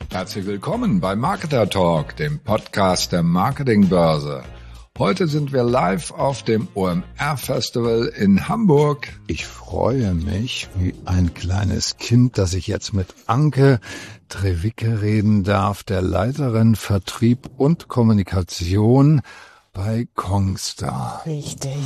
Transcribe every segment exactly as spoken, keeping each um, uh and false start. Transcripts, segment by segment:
Herzlich willkommen bei Marketer Talk, dem Podcast der Marketingbörse. Heute sind wir live auf dem O M R Festival in Hamburg. Ich freue mich wie ein kleines Kind, dass ich jetzt mit Anke Trewicke reden darf, der Leiterin Vertrieb und Kommunikation bei Kongstar. Richtig.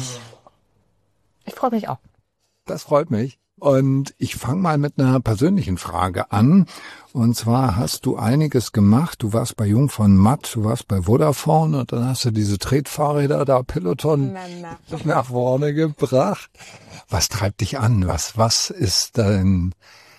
Ich freue mich auch. Das freut mich. Und ich fange mal mit einer persönlichen Frage an. Und zwar hast du einiges gemacht. Du warst bei Jung von Matt, du warst bei Vodafone und dann hast du diese Tretfahrräder da, Peloton, Mama. nach vorne gebracht. Was treibt dich an? Was, was ist dein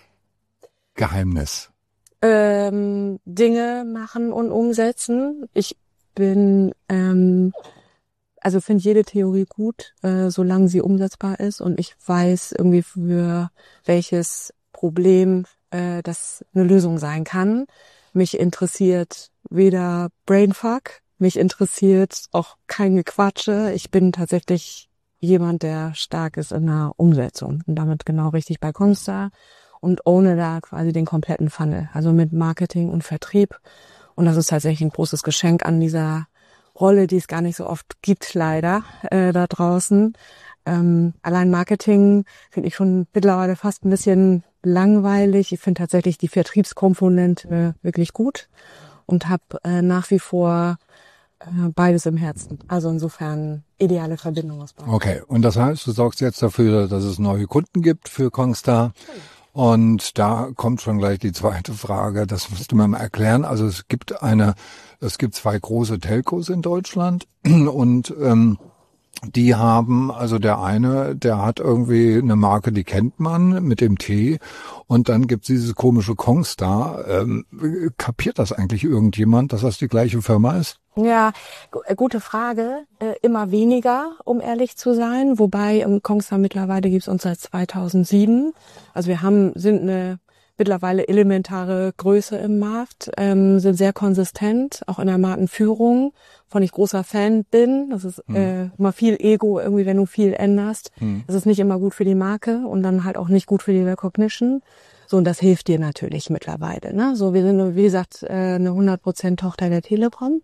Geheimnis? Ähm, Dinge machen und umsetzen. Ich bin, ähm, also finde jede Theorie gut, äh, solange sie umsetzbar ist und ich weiß irgendwie für welches Problem äh, das eine Lösung sein kann. Mich interessiert weder Brainfuck, mich interessiert auch kein Gequatsche. Ich bin tatsächlich jemand, der stark ist in der Umsetzung und damit genau richtig bei Kongstar und ohne da quasi den kompletten Funnel, also mit Marketing und Vertrieb. Und das ist tatsächlich ein großes Geschenk an dieser Rolle, die es gar nicht so oft gibt, leider, äh, da draußen. Ähm, allein Marketing finde ich schon mittlerweile fast ein bisschen langweilig. Ich finde tatsächlich die Vertriebskomponente äh, wirklich gut und habe äh, nach wie vor äh, beides im Herzen. Also insofern ideale Verbindung aus beiden. Okay, und das heißt, du sorgst jetzt dafür, dass es neue Kunden gibt für Kongstar. Und da kommt schon gleich die zweite Frage, das musst du mir mal erklären. Also es gibt eine, es gibt zwei große Telcos in Deutschland und ähm, die haben, also der eine, der hat irgendwie eine Marke, die kennt man mit dem T und dann gibt's dieses komische Kongstar. Ähm, kapiert das eigentlich irgendjemand, dass das die gleiche Firma ist? Ja, g- gute Frage. Äh, immer weniger, um ehrlich zu sein. Wobei im Kongstar mittlerweile gibt's uns seit zweitausendsieben. Also wir haben sind eine mittlerweile elementare Größe im Markt, ähm, sind sehr konsistent, auch in der Markenführung, von ich großer Fan bin. Das ist Hm. äh, immer viel Ego, irgendwie, wenn du viel änderst. Hm. Das ist nicht immer gut für die Marke und dann halt auch nicht gut für die Recognition. So, und das hilft dir natürlich mittlerweile. Ne? So, wir sind, wie gesagt, äh, eine hundert Prozent Tochter der Telekom.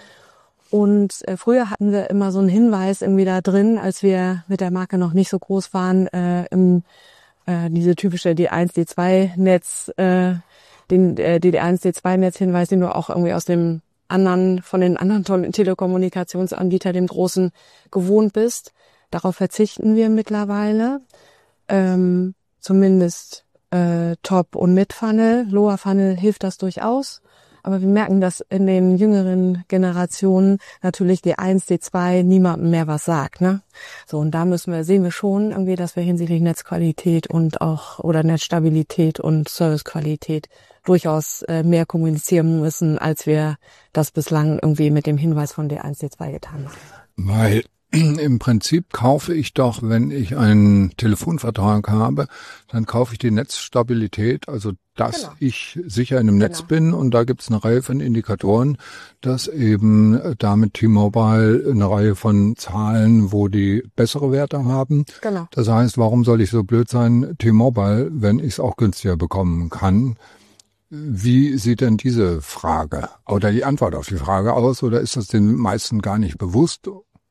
Und äh, früher hatten wir immer so einen Hinweis irgendwie da drin, als wir mit der Marke noch nicht so groß waren, äh, im, äh, diese typische D eins, D zwei Netz, äh, den äh, D D eins, D zwei Netz Hinweis, den du auch irgendwie aus dem anderen, von den anderen tollen Telekommunikationsanbietern, dem großen, gewohnt bist. Darauf verzichten wir mittlerweile. Ähm, zumindest äh, Top- und Mid-Funnel. Lower-Funnel hilft das durchaus. Aber wir merken, dass in den jüngeren Generationen natürlich D eins, D zwei niemandem mehr was sagt, ne? So, und da müssen wir, sehen wir schon irgendwie, dass wir hinsichtlich Netzqualität und auch, oder Netzstabilität und Servicequalität durchaus äh, mehr kommunizieren müssen, als wir das bislang irgendwie mit dem Hinweis von D eins, D zwei getan haben. Weil im Prinzip kaufe ich doch, wenn ich einen Telefonvertrag habe, dann kaufe ich die Netzstabilität, also dass Genau. ich sicher in einem Netz Genau. bin und da gibt's eine Reihe von Indikatoren, dass eben damit T-Mobile eine Reihe von Zahlen, wo die bessere Werte haben. Genau. Das heißt, warum soll ich so blöd sein, T-Mobile, wenn ich es auch günstiger bekommen kann? Wie sieht denn diese Frage oder die Antwort auf die Frage aus oder ist das den meisten gar nicht bewusst?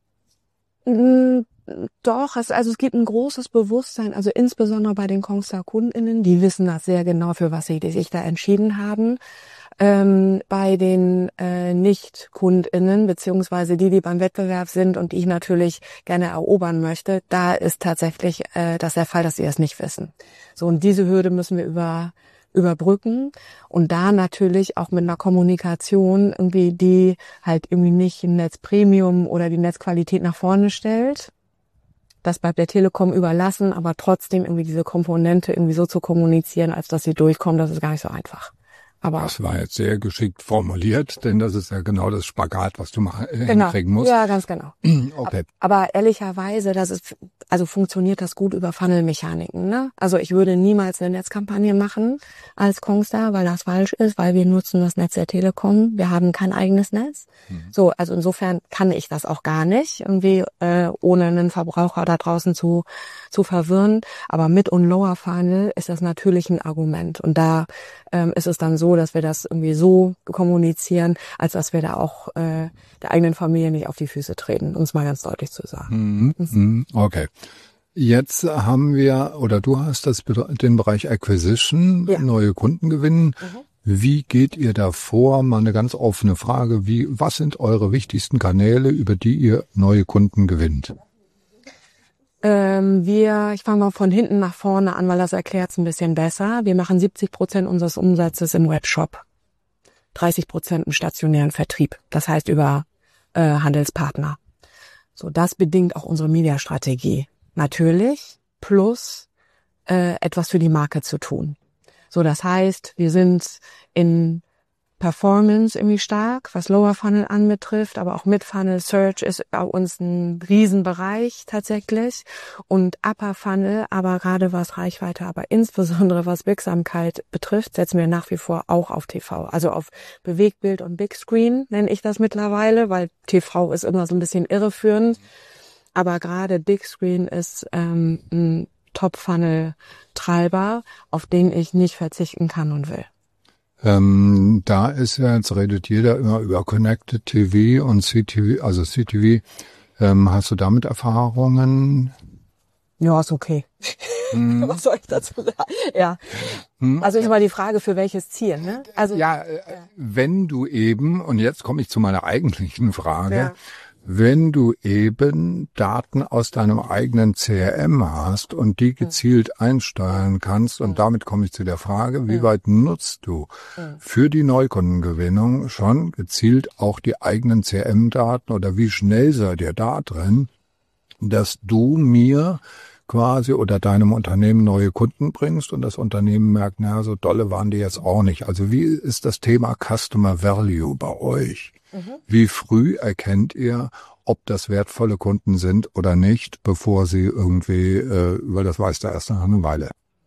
Mm, Doch, es, also es gibt ein großes Bewusstsein, also insbesondere bei den Kongstar-KundInnen, die wissen das sehr genau, für was sie sich da entschieden haben. Ähm, bei den äh, Nicht-KundInnen, beziehungsweise die, die beim Wettbewerb sind und die ich natürlich gerne erobern möchte, da ist tatsächlich äh, das der Fall, dass sie es nicht wissen. So, und diese Hürde müssen wir über überbrücken und da natürlich auch mit einer Kommunikation irgendwie, die halt irgendwie nicht ein Netz Premium oder die Netzqualität nach vorne stellt. Das bleibt der Telekom überlassen, aber trotzdem irgendwie diese Komponente irgendwie so zu kommunizieren, als dass sie durchkommen, das ist gar nicht so einfach. Aber das war jetzt sehr geschickt formuliert, denn das ist ja genau das Spagat, was du mal äh, genau, hinkriegen musst. ja, ganz genau. Okay. Aber ehrlicherweise, das ist, also funktioniert das gut über Funnel-Mechaniken, ne? Also ich würde niemals eine Netzkampagne machen als Kongstar, weil das falsch ist, weil wir nutzen das Netz der Telekom. Wir haben kein eigenes Netz. Mhm. So, also insofern kann ich das auch gar nicht, irgendwie, äh, ohne einen Verbraucher da draußen zu, zu verwirren. Aber mit und Lower Funnel ist das natürlich ein Argument. Und da ähm, ist es dann so, so, dass wir das irgendwie so kommunizieren, als dass wir da auch äh, der eigenen Familie nicht auf die Füße treten, um es mal ganz deutlich zu sagen. Mhm. Okay. Jetzt haben wir, oder du hast das den Bereich Acquisition, ja. neue Kunden gewinnen. Mhm. Wie geht ihr da vor? Mal eine ganz offene Frage. Wie, was sind eure wichtigsten Kanäle, über die ihr neue Kunden gewinnt? Ähm, wir, ich fange mal von hinten nach vorne an, weil das erklärt es ein bisschen besser. Wir machen siebzig Prozent unseres Umsatzes im Webshop, dreißig Prozent im stationären Vertrieb. Das heißt über äh, Handelspartner. So, das bedingt auch unsere Mediastrategie. Natürlich plus äh, etwas für die Marke zu tun. So, das heißt, wir sind in Performance irgendwie stark, was Lower Funnel anbetrifft, aber auch Mid Funnel Search ist bei uns ein Riesenbereich tatsächlich und Upper Funnel, aber gerade was Reichweite, aber insbesondere was Wirksamkeit betrifft, setzen wir nach wie vor auch auf T V, also auf Bewegtbild und Big Screen nenne ich das mittlerweile, weil T V ist immer so ein bisschen irreführend, aber gerade Big Screen ist ähm, ein Top-Funnel-Treiber, auf den ich nicht verzichten kann und will. Ähm, da ist ja, jetzt redet jeder immer über Connected T V und C T V, also C T V. Ähm, hast du damit Erfahrungen? Ja, ist okay. Hm. Was soll ich dazu sagen? Ja. Hm. Also ist mal die Frage, für welches Ziel, ne? Also ja, äh, ja. wenn du eben, und jetzt komme ich zu meiner eigentlichen Frage, ja. wenn du eben Daten aus deinem eigenen C R M hast und die gezielt einsteuern kannst, und damit komme ich zu der Frage, wie weit nutzt du für die Neukundengewinnung schon gezielt auch die eigenen C R M-Daten oder wie schnell seid ihr da drin, dass du mir quasi oder deinem Unternehmen neue Kunden bringst und das Unternehmen merkt, na, so dolle waren die jetzt auch nicht. Also wie ist das Thema Customer Value bei euch? Mhm. Wie früh erkennt ihr, ob das wertvolle Kunden sind oder nicht, bevor sie irgendwie, äh, weil das weiß der erst nach einer Weile.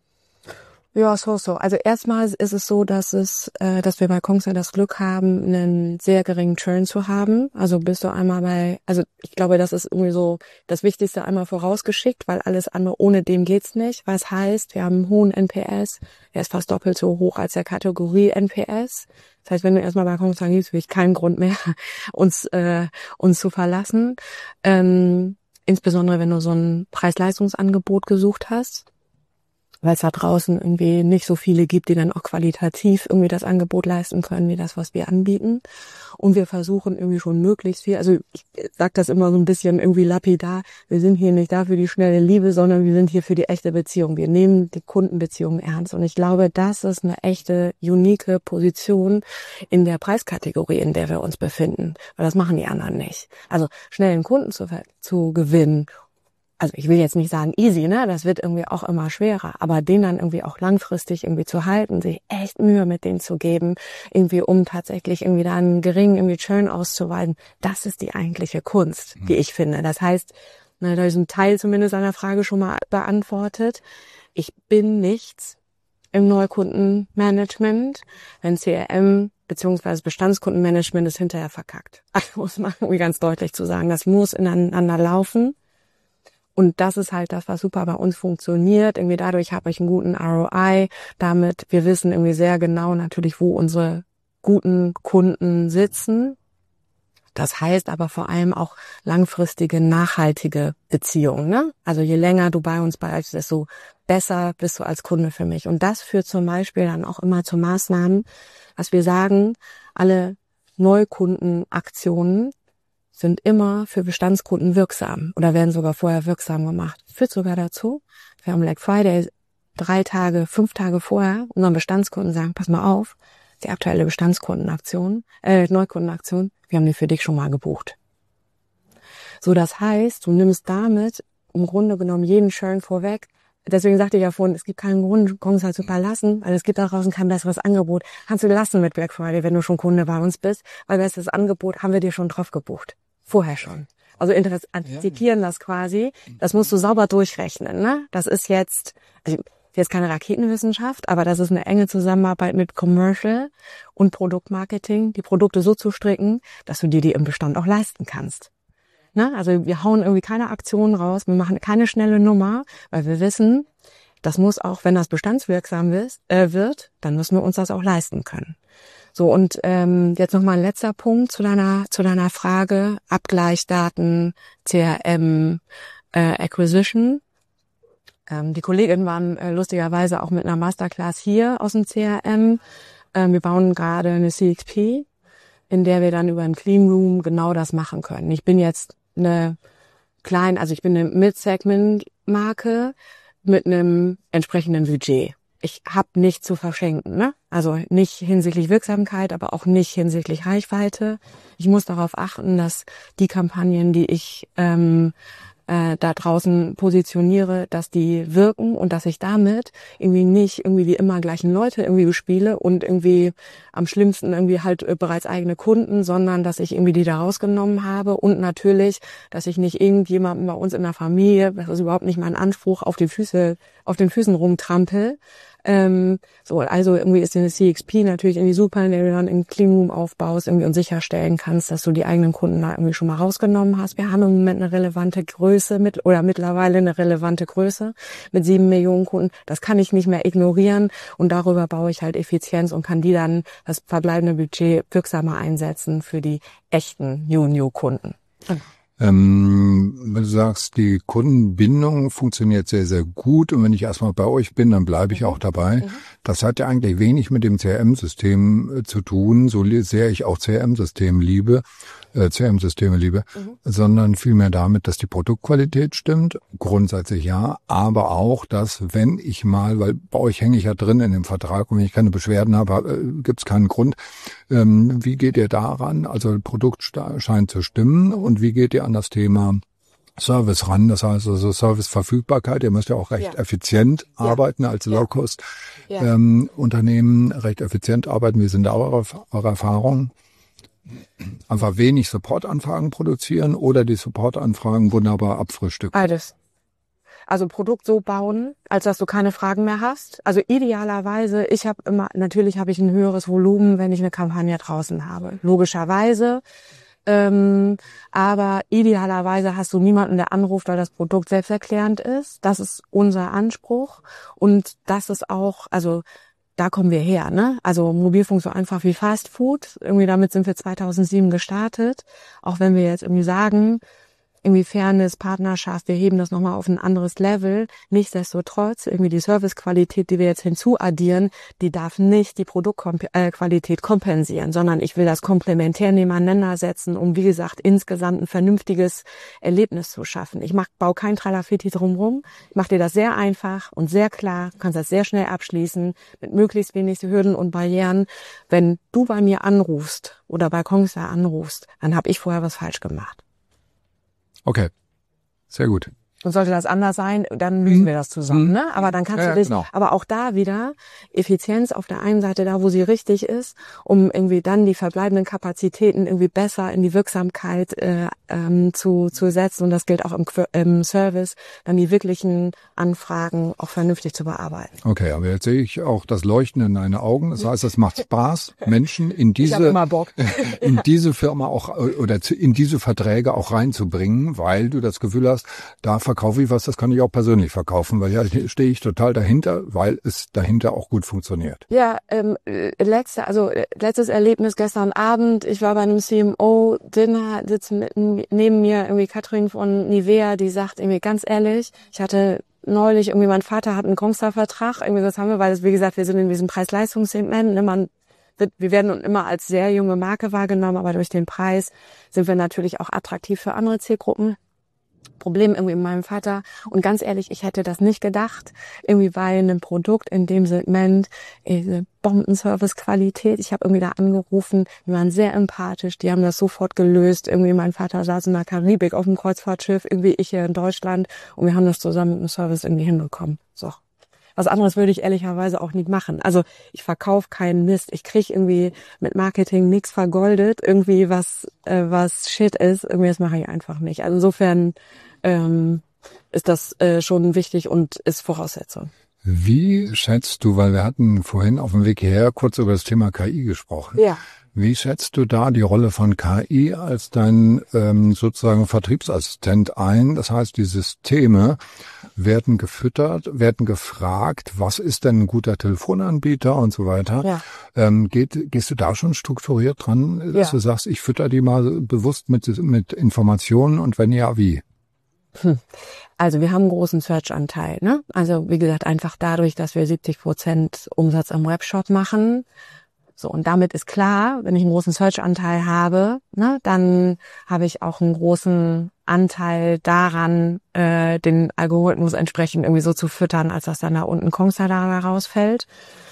Ja, so, so. Also erstmal ist es so, dass es, äh, dass wir bei Kongstar das Glück haben, einen sehr geringen Churn zu haben. Also bist du einmal bei, also ich glaube, das ist irgendwie so das Wichtigste einmal vorausgeschickt, weil alles andere, ohne dem geht's nicht. Was heißt, wir haben einen hohen N P S, der ist fast doppelt so hoch als der Kategorie N P S. Das heißt, wenn du erstmal bei Kongstar gibst, habe ich keinen Grund mehr, uns, äh, uns zu verlassen. Ähm, insbesondere, wenn du so ein Preis-Leistungsangebot gesucht hast. Weil es da draußen irgendwie nicht so viele gibt, die dann auch qualitativ irgendwie das Angebot leisten können, wie das, was wir anbieten. Und wir versuchen irgendwie schon möglichst viel, also ich sage das immer so ein bisschen irgendwie lapidar, wir sind hier nicht da für die schnelle Liebe, sondern wir sind hier für die echte Beziehung. Wir nehmen die Kundenbeziehung ernst. Und ich glaube, das ist eine echte, unique Position in der Preiskategorie, in der wir uns befinden. Weil das machen die anderen nicht. Also schnell einen Kunden zu, zu gewinnen, also ich will jetzt nicht sagen easy, ne, das wird irgendwie auch immer schwerer, aber den dann irgendwie auch langfristig irgendwie zu halten, sich echt Mühe mit denen zu geben, irgendwie um tatsächlich irgendwie da einen geringen irgendwie Churn auszuweisen, das ist die eigentliche Kunst, die ich finde. Das heißt, ne, da ist ein Teil zumindest einer Frage schon mal beantwortet. Ich bin nichts im Neukundenmanagement, wenn C R M beziehungsweise Bestandskundenmanagement ist hinterher verkackt. Also muss man irgendwie ganz deutlich zu sagen, das muss ineinander laufen. Und das ist halt das, was super bei uns funktioniert. Irgendwie dadurch habe ich einen guten R O I. Damit, wir wissen irgendwie sehr genau natürlich, wo unsere guten Kunden sitzen. Das heißt aber vor allem auch langfristige, nachhaltige Beziehungen, ne? Also je länger du bei uns bleibst, desto besser bist du als Kunde für mich. Und das führt zum Beispiel dann auch immer zu Maßnahmen, was wir sagen, alle Neukundenaktionen sind immer für Bestandskunden wirksam oder werden sogar vorher wirksam gemacht. Führt sogar dazu, wir haben Black Friday drei Tage, fünf Tage vorher unseren Bestandskunden sagen, pass mal auf, die aktuelle Bestandskundenaktion, äh, Neukundenaktion, wir haben die für dich schon mal gebucht. So, das heißt, du nimmst damit im Grunde genommen jeden Churn vorweg. Deswegen sagte ich ja vorhin, es gibt keinen Grund, Kongstar zu verlassen, weil es gibt da draußen kein besseres Angebot. Kannst du lassen mit Black Friday, wenn du schon Kunde bei uns bist, weil besseres Angebot haben wir dir schon drauf gebucht. Vorher schon. Also Interesse antizipieren das quasi. Das musst du sauber durchrechnen, ne? Das ist jetzt, also jetzt keine Raketenwissenschaft, aber das ist eine enge Zusammenarbeit mit Commercial und Produktmarketing, die Produkte so zu stricken, dass du dir die im Bestand auch leisten kannst. Ne? Also wir hauen irgendwie keine Aktionen raus, wir machen keine schnelle Nummer, weil wir wissen, das muss auch, wenn das bestandswirksam ist, äh, wird, dann müssen wir uns das auch leisten können. So, und ähm, jetzt noch mal ein letzter Punkt zu deiner zu deiner Frage, Abgleichsdaten, C R M, äh, Acquisition. Ähm, die Kolleginnen waren äh, lustigerweise auch mit einer Masterclass hier aus dem C R M. Ähm, wir bauen gerade eine C X P, in der wir dann über einen Clean Room genau das machen können. Ich bin jetzt eine klein, also ich bin eine Mid-Segment-Marke mit einem entsprechenden Budget. Ich habe nichts zu verschenken, ne? Also nicht hinsichtlich Wirksamkeit, aber auch nicht hinsichtlich Reichweite. Ich muss darauf achten, dass die Kampagnen, die ich ähm, äh, da draußen positioniere, dass die wirken und dass ich damit irgendwie nicht irgendwie wie immer gleichen Leute irgendwie bespiele und irgendwie am schlimmsten irgendwie halt äh, bereits eigene Kunden, sondern dass ich irgendwie die da rausgenommen habe und natürlich, dass ich nicht irgendjemandem bei uns in der Familie, das ist überhaupt nicht mein Anspruch, auf die Füße, auf den Füßen rumtrampel. Ähm, so, also irgendwie ist eine C X P natürlich irgendwie super, in der du dann einen Clean Room aufbaust irgendwie und sicherstellen kannst, dass du die eigenen Kunden da irgendwie schon mal rausgenommen hast. Wir haben im Moment eine relevante Größe mit oder mittlerweile eine relevante Größe mit sieben Millionen Kunden. Das kann ich nicht mehr ignorieren und darüber baue ich halt Effizienz und kann die dann das verbleibende Budget wirksamer einsetzen für die echten New-New-Kunden. Ähm, wenn du sagst, die Kundenbindung funktioniert sehr, sehr gut und wenn ich erstmal bei euch bin, dann bleibe ich auch dabei. Mhm. Das hat ja eigentlich wenig mit dem C R M-System äh, zu tun, so sehr ich auch C R M-System liebe, äh, C R M-Systeme liebe, mhm. sondern vielmehr damit, dass die Produktqualität stimmt, grundsätzlich ja, aber auch, dass wenn ich mal, weil bei euch hänge ich ja drin in dem Vertrag und wenn ich keine Beschwerden habe, äh, gibt es keinen Grund. Ähm, wie geht ihr daran? Also Produkt sta- scheint zu stimmen und wie geht ihr an das Thema Service ran? Das heißt also Serviceverfügbarkeit. Ihr müsst ja auch recht ja. effizient ja. arbeiten als ja. Low-Cost-Unternehmen, ja. ähm, recht effizient arbeiten. Wie sind da eure, eure Erfahrungen? Einfach wenig Supportanfragen produzieren oder die Supportanfragen wunderbar abfrühstücken? Beides. Also Produkt so bauen, als dass du keine Fragen mehr hast. Also idealerweise, ich habe immer, natürlich habe ich ein höheres Volumen, wenn ich eine Kampagne draußen habe. Logischerweise. Ähm, aber idealerweise hast du niemanden, der anruft, weil das Produkt selbsterklärend ist. Das ist unser Anspruch. Und das ist auch, also da kommen wir her, ne? Also Mobilfunk so einfach wie Fast Food. Irgendwie damit sind wir zweitausendsieben gestartet. Auch wenn wir jetzt irgendwie sagen, irgendwie Fairness, Partnerschaft, wir heben das nochmal auf ein anderes Level. Nichtsdestotrotz, irgendwie die Servicequalität, die wir jetzt hinzuaddieren, die darf nicht die Produktqualität kompensieren, sondern ich will das komplementär nebeneinander setzen, um, wie gesagt, insgesamt ein vernünftiges Erlebnis zu schaffen. Ich mach, baue kein Tralafiti drumherum. Ich mache dir das sehr einfach und sehr klar. Du kannst das sehr schnell abschließen, mit möglichst wenig Hürden und Barrieren. Wenn du bei mir anrufst oder bei Kongstar anrufst, dann habe ich vorher was falsch gemacht. Okay, sehr gut. Und sollte das anders sein, dann lösen mhm. wir das zusammen, mhm. ne? Aber dann kannst ja, du dich, genau. aber auch da wieder Effizienz auf der einen Seite da, wo sie richtig ist, um irgendwie dann die verbleibenden Kapazitäten irgendwie besser in die Wirksamkeit äh, ähm, zu zu setzen. Und das gilt auch im, im Service, dann die wirklichen Anfragen auch vernünftig zu bearbeiten. Okay, aber jetzt sehe ich auch das Leuchten in deinen Augen. Das heißt, es macht Spaß, Menschen in diese immer Bock. in diese Firma auch oder in diese Verträge auch reinzubringen, weil du das Gefühl hast, da verkaufe ich was, das kann ich auch persönlich verkaufen, weil ja stehe ich total dahinter, weil es dahinter auch gut funktioniert. Ja, ähm, letzte, also letztes Erlebnis gestern Abend, ich war bei einem C M O-Dinner, sitzt mitten, neben mir irgendwie Katrin von Nivea, die sagt irgendwie ganz ehrlich, ich hatte neulich irgendwie, mein Vater hat einen Kongstar-Vertrag, irgendwie das haben wir, weil es, wie gesagt, wir sind in diesem Preis-Leistungs-Segment, ne, man wird, wir werden immer als sehr junge Marke wahrgenommen, aber durch den Preis sind wir natürlich auch attraktiv für andere Zielgruppen. Problem irgendwie mit meinem Vater. Und ganz ehrlich, ich hätte das nicht gedacht. Irgendwie bei einem Produkt in dem Segment, diese Bombenservice-Qualität. Ich habe irgendwie da angerufen, die waren sehr empathisch, die haben das sofort gelöst. Irgendwie mein Vater saß in der Karibik auf dem Kreuzfahrtschiff, irgendwie ich hier in Deutschland und wir haben das zusammen mit dem Service irgendwie hinbekommen. So. Was anderes würde ich ehrlicherweise auch nicht machen. Also ich verkaufe keinen Mist. Ich kriege irgendwie mit Marketing nichts vergoldet. Irgendwie was äh, was Shit ist. Irgendwie das mache ich einfach nicht. Also insofern ähm, ist das äh, schon wichtig und ist Voraussetzung. Wie schätzt du, weil wir hatten vorhin auf dem Weg hierher kurz über das Thema K I gesprochen. Ja. Wie schätzt du da die Rolle von K I als dein ähm, sozusagen Vertriebsassistent ein? Das heißt, die Systeme werden gefüttert, werden gefragt, was ist denn ein guter Telefonanbieter und so weiter. Ja. Ähm, geht, gehst du da schon strukturiert dran, dass Ja. du sagst, ich fütter die mal bewusst mit, mit Informationen und wenn ja, wie? Hm. Also wir haben einen großen Search-Anteil, ne? Also wie gesagt, einfach dadurch, dass wir siebzig Prozent Umsatz am Webshop machen. So, und damit ist klar, wenn ich einen großen Search-Anteil habe, ne, dann habe ich auch einen großen Anteil daran, äh, den Algorithmus entsprechend irgendwie so zu füttern, als dass dann da unten Kongstar da rausfällt.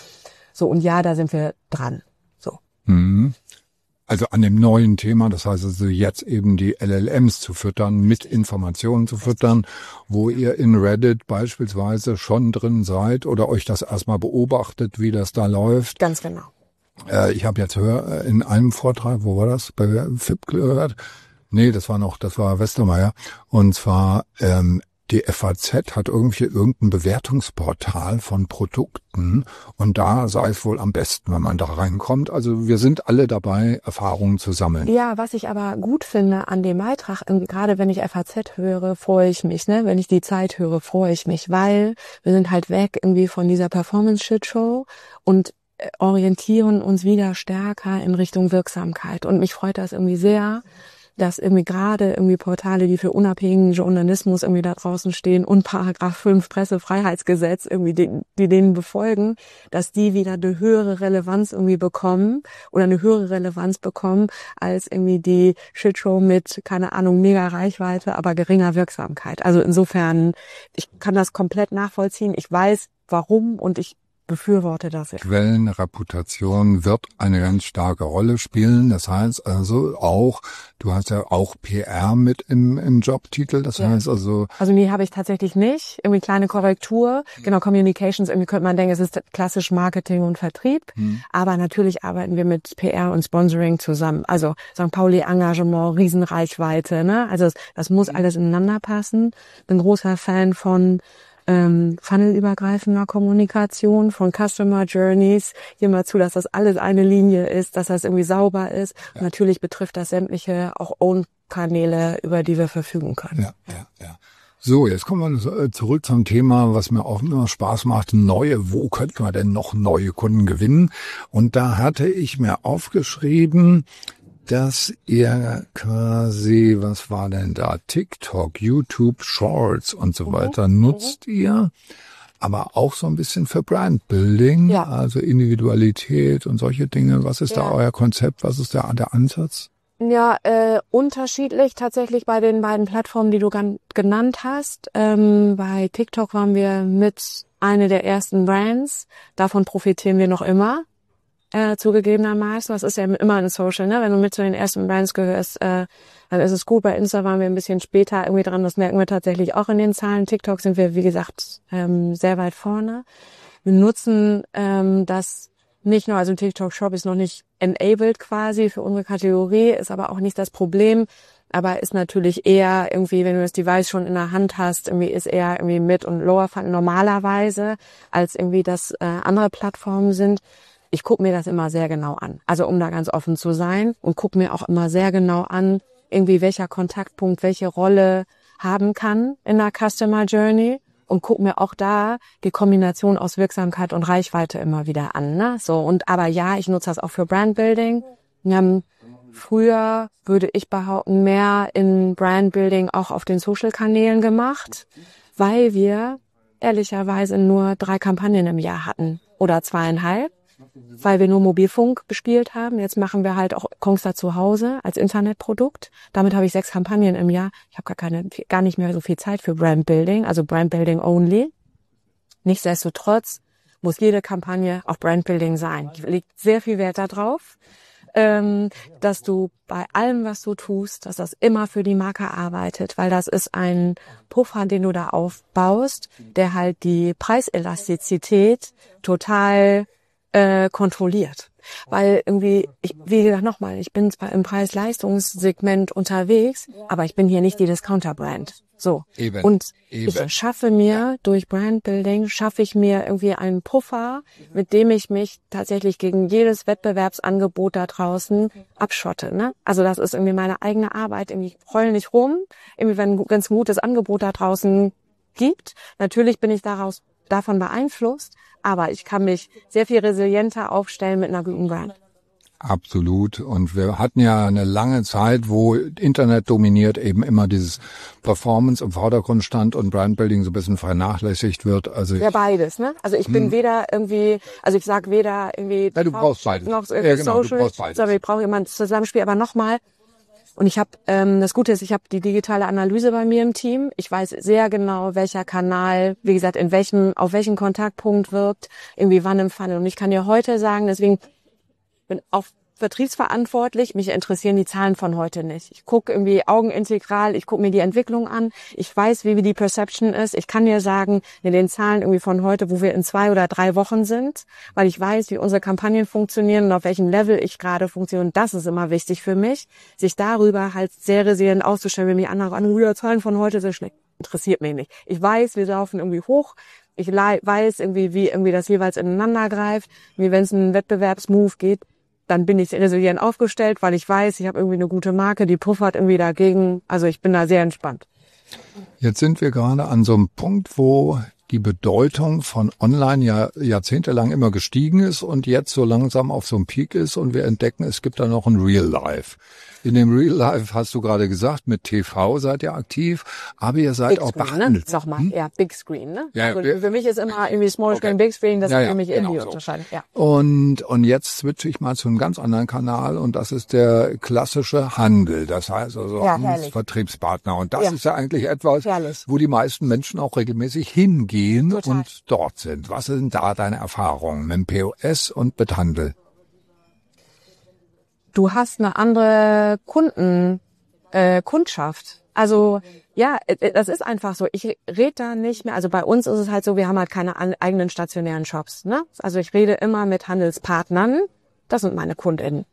So, und ja, da sind wir dran. So. Mhm. Also an dem neuen Thema, das heißt also jetzt eben die L L Ms zu füttern, mit Informationen zu füttern, wo ihr in Reddit beispielsweise schon drin seid oder euch das erstmal beobachtet, wie das da läuft. Ganz genau. Äh, ich habe jetzt hör, in einem Vortrag, wo war das, bei F I P gehört? Nee, das war noch, das war Westermeier. Und zwar ähm, die F A Z hat irgendwie irgendein Bewertungsportal von Produkten und da sei es wohl am besten, wenn man da reinkommt. Also wir sind alle dabei, Erfahrungen zu sammeln. Ja, was ich aber gut finde an dem Beitrag, gerade wenn ich F A Z höre, freue ich mich, ne? Wenn ich die Zeit höre, freue ich mich, weil wir sind halt weg irgendwie von dieser Performance-Shit-Show und orientieren uns wieder stärker in Richtung Wirksamkeit. Und mich freut das irgendwie sehr, dass irgendwie gerade irgendwie Portale, die für unabhängigen Journalismus irgendwie da draußen stehen und Paragraph fünf Pressefreiheitsgesetz irgendwie die, die denen befolgen, dass die wieder eine höhere Relevanz irgendwie bekommen oder eine höhere Relevanz bekommen als irgendwie die Shitshow mit, keine Ahnung, mega Reichweite, aber geringer Wirksamkeit. Also insofern, ich kann das komplett nachvollziehen. Ich weiß, warum und ich befürworte das. Quellenreputation wird eine ganz starke Rolle spielen. Das heißt also auch, du hast ja auch P R mit im, im Jobtitel. Das ja. heißt also... Also nee, habe ich tatsächlich nicht. Irgendwie kleine Korrektur. Genau, Communications, irgendwie könnte man denken, es ist klassisch Marketing und Vertrieb. Hm. Aber natürlich arbeiten wir mit P R und Sponsoring zusammen. Also Sankt Pauli Engagement, Riesenreichweite. Ne? Also das, das muss hm. alles ineinander passen. Bin großer Fan von Ähm, funnelübergreifender Kommunikation, von Customer Journeys, hier mal zu, dass das alles eine Linie ist, dass das irgendwie sauber ist. Ja. Und natürlich betrifft das sämtliche auch Own-Kanäle, über die wir verfügen können. Ja, ja, ja. So, jetzt kommen wir zurück zum Thema, was mir auch immer Spaß macht, neue, wo könnte man denn noch neue Kunden gewinnen? Und da hatte ich mir aufgeschrieben, dass ihr quasi, was war denn da, TikTok, YouTube, Shorts und so weiter mhm. nutzt ihr, aber auch so ein bisschen für Brandbuilding, ja. also Individualität und solche Dinge. Was ist ja. da euer Konzept? Was ist da der Ansatz? Ja, äh, unterschiedlich tatsächlich bei den beiden Plattformen, die du gan- genannt hast. Ähm, bei TikTok waren wir mit einer der ersten Brands. Davon profitieren wir noch immer. Äh, zugegebenermaßen, das ist ja immer ein Social, ne? Wenn du mit zu den ersten Brands gehörst, äh, dann ist es gut. Bei Insta waren wir ein bisschen später irgendwie dran, das merken wir tatsächlich auch in den Zahlen. TikTok sind wir, wie gesagt, ähm, sehr weit vorne. Wir nutzen ähm, das nicht nur, also TikTok Shop ist noch nicht enabled quasi für unsere Kategorie, ist aber auch nicht das Problem, aber ist natürlich eher irgendwie, wenn du das Device schon in der Hand hast, irgendwie ist eher irgendwie mit und Lower Funnel normalerweise, als irgendwie das äh, andere Plattformen sind. Ich gucke mir das immer sehr genau an, also um da ganz offen zu sein und gucke mir auch immer sehr genau an, irgendwie welcher Kontaktpunkt welche Rolle haben kann in der Customer Journey und gucke mir auch da die Kombination aus Wirksamkeit und Reichweite immer wieder an. Ne? So und aber ja, ich nutze das auch für Brandbuilding. Ähm, früher würde ich behaupten mehr in Brandbuilding auch auf den Social-Kanälen gemacht, weil wir ehrlicherweise nur drei Kampagnen im Jahr hatten oder zweieinhalb. Weil wir nur Mobilfunk bespielt haben. Jetzt machen wir halt auch Kongstar zu Hause als Internetprodukt. Damit habe ich sechs Kampagnen im Jahr. Ich habe gar keine, gar nicht mehr so viel Zeit für Brandbuilding, also Brandbuilding only. Nichtsdestotrotz muss jede Kampagne auch Brandbuilding sein. Ich lege sehr viel Wert darauf, ähm, dass du bei allem, was du tust, dass das immer für die Marke arbeitet, weil das ist ein Puffer, den du da aufbaust, der halt die Preiselastizität total kontrolliert. weil irgendwie, ich, wie gesagt, nochmal, ich bin zwar im Preis-Leistungssegment unterwegs, aber ich bin hier nicht die Discounter-Brand. So. Eben. Und Eben. ich schaffe mir durch Brandbuilding, schaffe ich mir irgendwie einen Puffer, mit dem ich mich tatsächlich gegen jedes Wettbewerbsangebot da draußen abschotte. Ne? Also das ist irgendwie meine eigene Arbeit. Irgendwie heul nicht rum, irgendwie wenn ein ganz gutes Angebot da draußen gibt. Natürlich bin ich daraus davon beeinflusst, aber ich kann mich sehr viel resilienter aufstellen mit einer guten Brand. Absolut. Und wir hatten ja eine lange Zeit, wo Internet dominiert, eben immer dieses Performance im Vordergrund stand und Brandbuilding so ein bisschen vernachlässigt wird. Also ja, beides, ne? Also ich bin hm. weder irgendwie, also ich sag weder irgendwie ja, du brauchst beides. noch ja, genau, Social, du brauchst beides. sondern ich brauche immer ein Zusammenspiel. Aber nochmal, und ich habe, ähm, das Gute ist, ich habe die digitale Analyse bei mir im Team. Ich weiß sehr genau, welcher Kanal, wie gesagt, in welchem, auf welchen Kontaktpunkt wirkt, irgendwie wann im Funnel. Und ich kann dir heute sagen, deswegen bin auch vertriebsverantwortlich, mich interessieren die Zahlen von heute nicht. Ich gucke irgendwie augenintegral, ich gucke mir die Entwicklung an, ich weiß, wie die Perception ist. Ich kann dir sagen, in den Zahlen irgendwie von heute, wo wir in zwei oder drei Wochen sind, weil ich weiß, wie unsere Kampagnen funktionieren und auf welchem Level ich gerade funktioniere. Und das ist immer wichtig für mich, sich darüber halt sehr resilient auszustellen, wenn mir andere an, oh, Zahlen von heute sind schlecht. Interessiert mich nicht. Ich weiß, wir laufen irgendwie hoch. Ich weiß irgendwie, wie irgendwie das jeweils ineinander greift, wie wenn es einen Wettbewerbsmove geht, dann bin ich resilient aufgestellt, weil ich weiß, ich habe irgendwie eine gute Marke, die puffert irgendwie dagegen. Also ich bin da sehr entspannt. Jetzt sind wir gerade an so einem Punkt, wo die Bedeutung von Online ja jahrzehntelang immer gestiegen ist und jetzt so langsam auf so einem Peak ist und wir entdecken, es gibt da noch ein Real Life. In dem Real Life hast du gerade gesagt, mit T V seid ihr aktiv, aber ihr seid Big auch Screen, behandelt. Ne? Sag mal, hm? ja, Big Screen, ne? Ja, also für mich ist immer irgendwie Small Screen, okay. Big Screen, das ja, ist ja, für mich genau irgendwie so. unterscheidend. Ja. Und, und jetzt switche ich mal zu einem ganz anderen Kanal und das ist der klassische Handel. Das heißt also ja, als Vertriebspartner. Und das ja. ist ja eigentlich etwas, herrlich. Wo die meisten Menschen auch regelmäßig hingehen Total. Und dort sind. Was sind da deine Erfahrungen mit dem P O S und mit Handel? Du hast eine andere Kunden, äh, Kundschaft. Also ja, das ist einfach so. Ich rede da nicht mehr. Also bei uns ist es halt so, wir haben halt keine an, eigenen stationären Shops. Ne? Also ich rede immer mit Handelspartnern. Das sind meine KundInnen.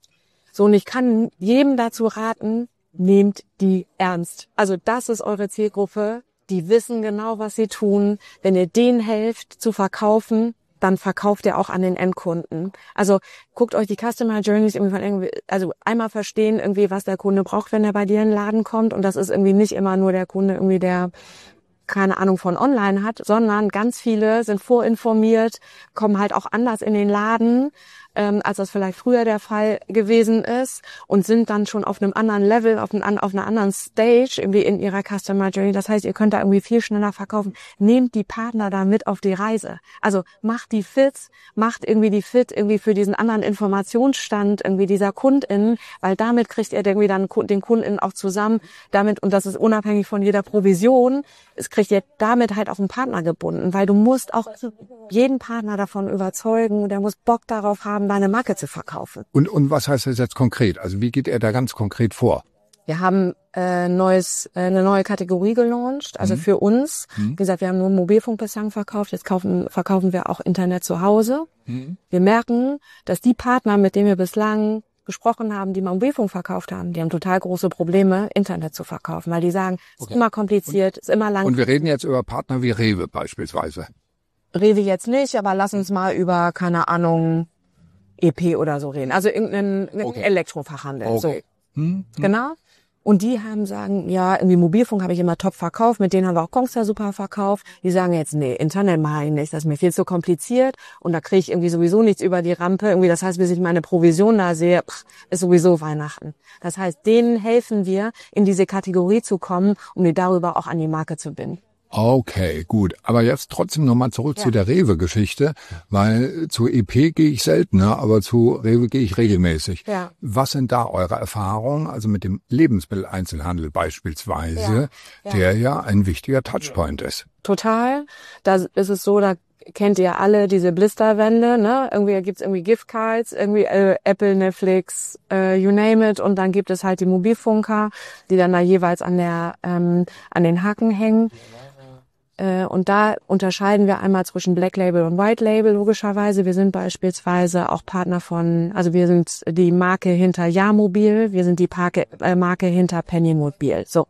So, und ich kann jedem dazu raten, nehmt die ernst. Also das ist eure Zielgruppe. Die wissen genau, was sie tun. Wenn ihr denen helft zu verkaufen, dann verkauft ihr auch an den Endkunden. Also guckt euch die Customer Journeys irgendwie von irgendwie, also einmal verstehen irgendwie, was der Kunde braucht, wenn er bei dir in den Laden kommt. Und das ist irgendwie nicht immer nur der Kunde irgendwie, der keine Ahnung von online hat, sondern ganz viele sind vorinformiert, kommen halt auch anders in den Laden, ähm, als das vielleicht früher der Fall gewesen ist und sind dann schon auf einem anderen Level, auf, einem, auf einer anderen Stage irgendwie in ihrer Customer Journey. Das heißt, ihr könnt da irgendwie viel schneller verkaufen. Nehmt die Partner da mit auf die Reise. Also macht die fit, macht irgendwie die fit irgendwie für diesen anderen Informationsstand irgendwie dieser KundInnen, weil damit kriegt ihr irgendwie dann den KundInnen auch zusammen. Damit, und das ist unabhängig von jeder Provision, es kriegt ihr damit halt auch einen Partner gebunden, weil du musst auch jeden Partner davon überzeugen, der muss Bock darauf haben, deine Marke zu verkaufen. Und, und was heißt das jetzt konkret? Also wie geht er da ganz konkret vor? Wir haben äh, neues, äh, eine neue Kategorie gelauncht, also mhm. für uns. Mhm. Wie gesagt, wir haben nur Mobilfunk bislang verkauft, jetzt kaufen, verkaufen wir auch Internet zu Hause. Mhm. Wir merken, dass die Partner, mit denen wir bislang gesprochen haben, die Mobilfunk verkauft haben, die haben total große Probleme, Internet zu verkaufen, weil die sagen, es okay. ist immer kompliziert, es ist immer lang. Und wir reden jetzt über Partner wie Rewe beispielsweise. Rewe jetzt nicht, aber lass uns mal über, keine Ahnung, E P oder so reden. Also irgendeinen okay. Elektrofachhandel. Okay. So. Hm, hm. Genau. Und die haben sagen, ja, irgendwie Mobilfunk habe ich immer top verkauft, mit denen haben wir auch Kongstar super verkauft. Die sagen jetzt, nee, Internet mache ich nicht, das ist mir viel zu kompliziert und da kriege ich irgendwie sowieso nichts über die Rampe. Irgendwie, das heißt, bis ich meine Provision da sehe, pff, ist sowieso Weihnachten. Das heißt, denen helfen wir, in diese Kategorie zu kommen, um die darüber auch an die Marke zu binden. Okay, gut. Aber jetzt trotzdem nochmal zurück ja. zu der Rewe-Geschichte, weil zu E P gehe ich seltener, aber zu Rewe gehe ich regelmäßig. Ja. Was sind da eure Erfahrungen, also mit dem Lebensmitteleinzelhandel beispielsweise, ja. Ja. der ja ein wichtiger Touchpoint ist? Total. Da ist es so, da kennt ihr alle diese Blisterwände, ne? Irgendwie gibt's irgendwie Giftcards, irgendwie äh, Apple, Netflix, äh, you name it, und dann gibt es halt die Mobilfunker, die dann da jeweils an der ähm, an den Haken hängen. Äh, und da unterscheiden wir einmal zwischen Black Label und White Label logischerweise. Wir sind beispielsweise auch Partner von, also wir sind die Marke hinter Jamobil, wir sind die Marke, äh, Marke hinter Pennymobil. So.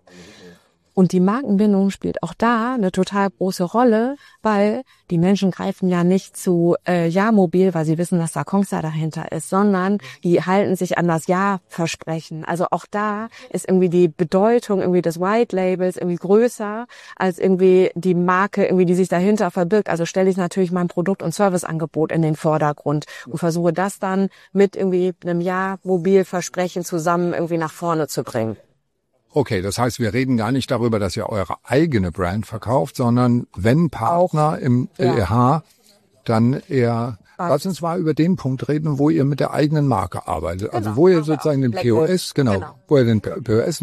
Und die Markenbindung spielt auch da eine total große Rolle, weil die Menschen greifen ja nicht zu äh, Jamobil, weil sie wissen, dass da Kongstar dahinter ist, sondern die halten sich an das Ja-Versprechen. Also auch da ist irgendwie die Bedeutung irgendwie des White Labels irgendwie größer als irgendwie die Marke, irgendwie die sich dahinter verbirgt. Also stelle ich natürlich mein Produkt- und Serviceangebot in den Vordergrund und versuche das dann mit irgendwie einem Ja-Mobil-Versprechen zusammen irgendwie nach vorne zu bringen. Okay, das heißt, wir reden gar nicht darüber, dass ihr eure eigene Brand verkauft, sondern wenn Partner auch im L E H, ja. dann eher, lass uns mal über den Punkt reden, wo ihr mit der eigenen Marke arbeitet. Genau. Also wo ihr sozusagen den P O S, genau, genau, wo ihr den P O S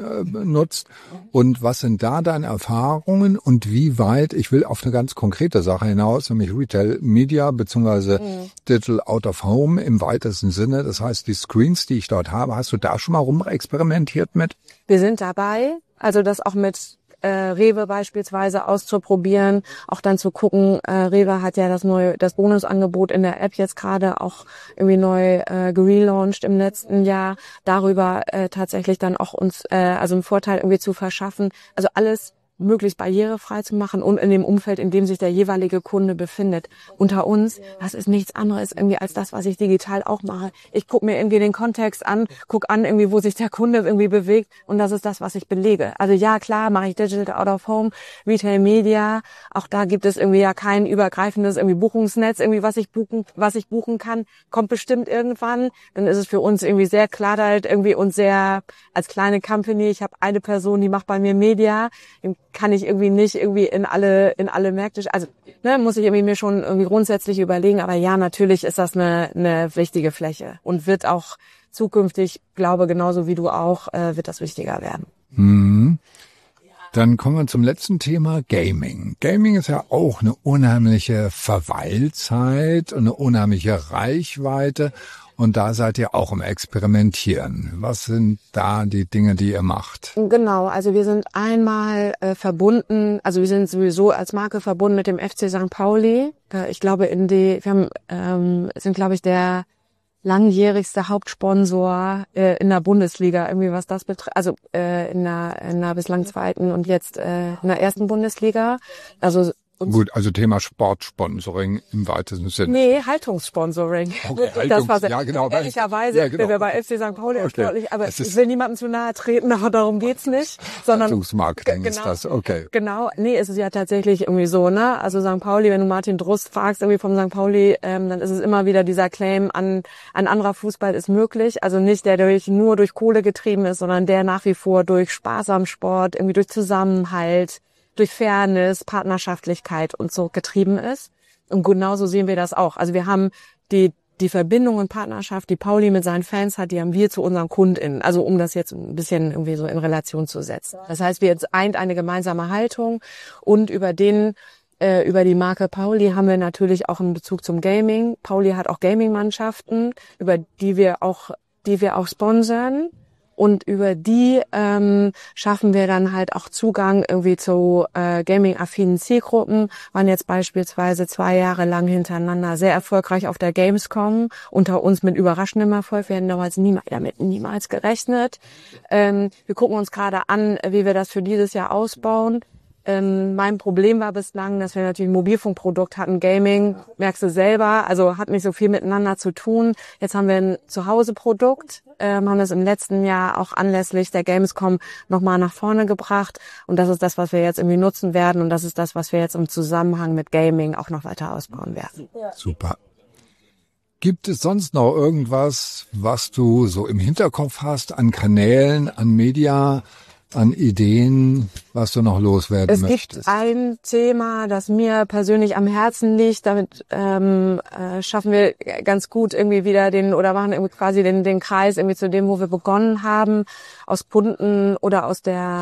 nutzt und was sind da deine Erfahrungen und wie weit, ich will auf eine ganz konkrete Sache hinaus, nämlich Retail Media beziehungsweise mhm. Digital Out of Home im weitesten Sinne. Das heißt, die Screens, die ich dort habe, hast du da schon mal rumexperimentiert mit? Wir sind dabei, also das auch mit äh, Rewe beispielsweise auszuprobieren, auch dann zu gucken, äh, Rewe hat ja das neue, das Bonusangebot in der App jetzt gerade auch irgendwie neu äh, gelauncht im letzten Jahr, darüber äh, tatsächlich dann auch uns äh, also einen Vorteil irgendwie zu verschaffen, also alles möglichst barrierefrei zu machen und in dem Umfeld, in dem sich der jeweilige Kunde befindet. Unter uns, das ist nichts anderes irgendwie als das, was ich digital auch mache. Ich gucke mir irgendwie den Kontext an, gucke an irgendwie, wo sich der Kunde irgendwie bewegt und das ist das, was ich belege. Also ja, klar, mache ich Digital Out of Home, Retail Media. Auch da gibt es irgendwie ja kein übergreifendes irgendwie Buchungsnetz, irgendwie was ich buchen, was ich buchen kann, kommt bestimmt irgendwann. Dann ist es für uns irgendwie sehr klar halt irgendwie und sehr als kleine Company. Ich habe eine Person, die macht bei mir Media. Kann ich irgendwie nicht irgendwie in alle in alle Märkte, also ne, muss ich irgendwie mir schon irgendwie grundsätzlich überlegen, aber ja, natürlich ist das eine eine wichtige Fläche und wird auch zukünftig, glaube genauso wie du auch, äh, wird das wichtiger werden. Mhm. Dann kommen wir zum letzten Thema, Gaming. Gaming ist ja auch eine unheimliche Verweilzeit und eine unheimliche Reichweite. Und da seid ihr auch im Experimentieren. Was sind da die Dinge, die ihr macht? Genau, also wir sind einmal äh, verbunden, also wir sind sowieso als Marke verbunden mit dem F C Sankt Pauli. Äh, ich glaube, in die, wir haben, ähm, sind, glaube ich, der langjährigste Hauptsponsor äh, in der Bundesliga, irgendwie was das betrifft, also äh, in der, in der bislang zweiten und jetzt äh, in der ersten Bundesliga. Also Gut, also Thema Sportsponsoring im weitesten Sinne. Nee, Haltungssponsoring. Okay, Haltungs, das war ja, genau. Ehrlicherweise, ja, genau. Wir bei F C Sankt Pauli okay. sportlich, aber ich will niemandem zu nahe treten, aber darum geht's nicht. Sondern Haltungsmarketing genau, ist das, okay. Genau, nee, es ist ja tatsächlich irgendwie so, ne? Also Sankt Pauli, wenn du Martin Drust fragst, irgendwie vom Sankt Pauli, ähm, dann ist es immer wieder dieser Claim an, ein anderer Fußball ist möglich. Also nicht der durch, nur durch Kohle getrieben ist, sondern der nach wie vor durch Spaß am Sport, irgendwie durch Zusammenhalt, durch Fairness, Partnerschaftlichkeit und so getrieben ist. Und genauso sehen wir das auch. Also wir haben die die Verbindung und Partnerschaft, die Pauli mit seinen Fans hat, die haben wir zu unseren KundInnen. Also um das jetzt ein bisschen irgendwie so in Relation zu setzen. Das heißt, wir jetzt eint eine gemeinsame Haltung und über den äh, über die Marke Pauli haben wir natürlich auch einen Bezug zum Gaming. Pauli hat auch Gaming-Mannschaften, über die wir auch die wir auch sponsern. Und über die ähm, schaffen wir dann halt auch Zugang irgendwie zu äh, gaming-affinen Zielgruppen. Waren jetzt beispielsweise zwei Jahre lang hintereinander sehr erfolgreich auf der Gamescom. Unter uns mit überraschendem Erfolg. Wir hätten damals niemals, damit niemals gerechnet. Ähm, wir gucken uns gerade an, wie wir das für dieses Jahr ausbauen. Ähm, mein Problem war bislang, dass wir natürlich ein Mobilfunkprodukt hatten. Gaming, merkst du selber, also hat nicht so viel miteinander zu tun. Jetzt haben wir ein Zuhause-Produkt, ähm, haben das im letzten Jahr auch anlässlich der Gamescom nochmal nach vorne gebracht. Und das ist das, was wir jetzt irgendwie nutzen werden. Und das ist das, was wir jetzt im Zusammenhang mit Gaming auch noch weiter ausbauen werden. Super. Gibt es sonst noch irgendwas, was du so im Hinterkopf hast an Kanälen, an Media, an Ideen, was du noch loswerden es möchtest? Es gibt ein Thema, das mir persönlich am Herzen liegt. Damit ähm, äh, schaffen wir ganz gut irgendwie wieder den oder machen irgendwie quasi den den Kreis irgendwie zu dem, wo wir begonnen haben, aus Kunden oder aus der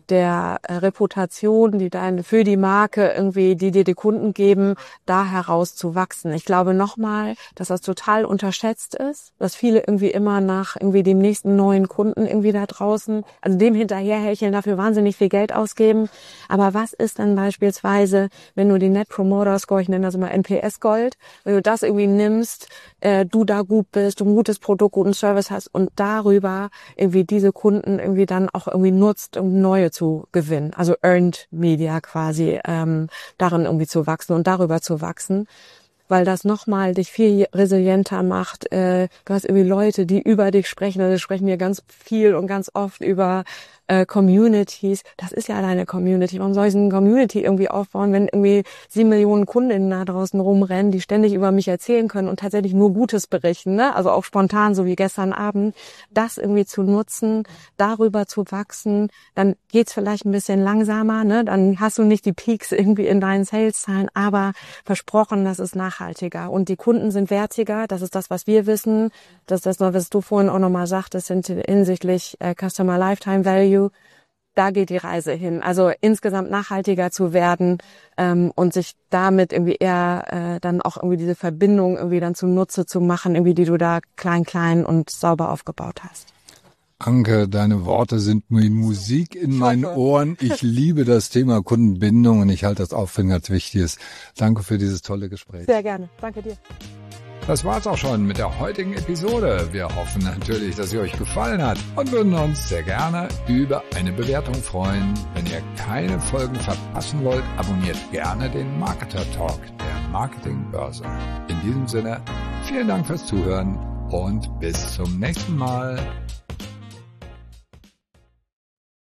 der äh, Reputation, die deine für die Marke irgendwie, die dir die Kunden geben, da heraus zu wachsen. Ich glaube nochmal, dass das total unterschätzt ist, dass viele irgendwie immer nach irgendwie dem nächsten neuen Kunden irgendwie da draußen, also dem hinterherhecheln, dafür wahnsinnig viel Geld ausgeben. Aber was ist dann beispielsweise, wenn du die Net Promoter Score, ich nenne das immer N P S Gold, wenn du das irgendwie nimmst, äh, du da gut bist, du ein gutes Produkt, guten Service hast und darüber irgendwie diese Kunden irgendwie dann auch irgendwie nutzt, um neue zu gewinnen. Also Earned Media quasi, ähm, darin irgendwie zu wachsen und darüber zu wachsen, weil das nochmal dich viel resilienter macht. Äh, du hast irgendwie Leute, die über dich sprechen, also sprechen wir ganz viel und ganz oft über äh, Communities. Das ist ja deine Community. Warum soll ich eine Community irgendwie aufbauen, wenn irgendwie sieben Millionen Kundinnen da draußen rumrennen, die ständig über mich erzählen können und tatsächlich nur Gutes berichten, ne? Also auch spontan, so wie gestern Abend, das irgendwie zu nutzen, darüber zu wachsen, dann geht's vielleicht ein bisschen langsamer, ne? Dann hast du nicht die Peaks irgendwie in deinen Sales-Zahlen, aber versprochen, das ist nachhaltiger und die Kunden sind wertiger. Das ist das, was wir wissen. Das ist das, was du vorhin auch nochmal sagtest, sind hinsichtlich äh, Customer Lifetime Value. Da geht die Reise hin. Also insgesamt nachhaltiger zu werden ähm, und sich damit irgendwie eher äh, dann auch irgendwie diese Verbindung irgendwie dann zunutze zu machen, irgendwie die du da klein, klein und sauber aufgebaut hast. Anke, deine Worte sind wie Musik in meinen Ohren. Ich liebe das Thema Kundenbindung und ich halte das auch für ein ganz wichtiges. Danke für dieses tolle Gespräch. Sehr gerne. Danke dir. Das war's auch schon mit der heutigen Episode. Wir hoffen natürlich, dass sie euch gefallen hat und würden uns sehr gerne über eine Bewertung freuen. Wenn ihr keine Folgen verpassen wollt, abonniert gerne den Marketer Talk der Marketingbörse. In diesem Sinne, vielen Dank fürs Zuhören und bis zum nächsten Mal.